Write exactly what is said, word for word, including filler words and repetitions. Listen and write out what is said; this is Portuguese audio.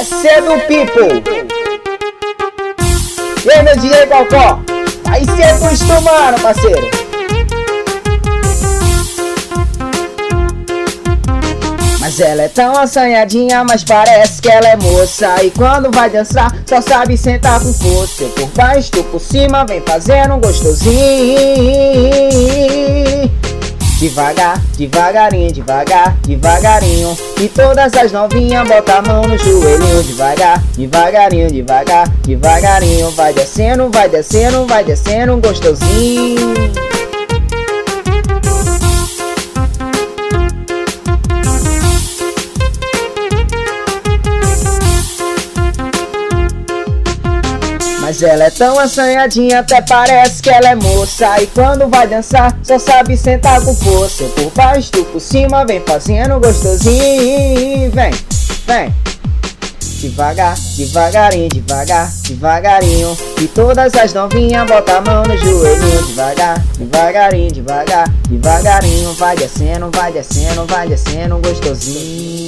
cedo, people! E aí, meu D J Balcó? Vai se acostumando, parceiro! Mas ela é tão assanhadinha, mas parece que ela é moça. E quando vai dançar, só sabe sentar com força. Eu por baixo, tu por cima, vem fazendo um gostosinho. Devagar, devagarinho, devagar, devagarinho. E todas as novinhas botam a mão no joelhinho. Devagar, devagarinho, devagar, devagarinho. Vai descendo, vai descendo, vai descendo um gostosinho. Mas ela é tão assanhadinha, até parece que ela é moça. E quando vai dançar, só sabe sentar com força. Eu por baixo, tu por cima, vem fazendo gostosinho. Vem, vem. Devagar, devagarinho, devagar, devagarinho. E todas as novinhas botam a mão no joelhinho. Devagar, devagarinho, devagar, devagarinho. Vai descendo, vai descendo, vai descendo gostosinho.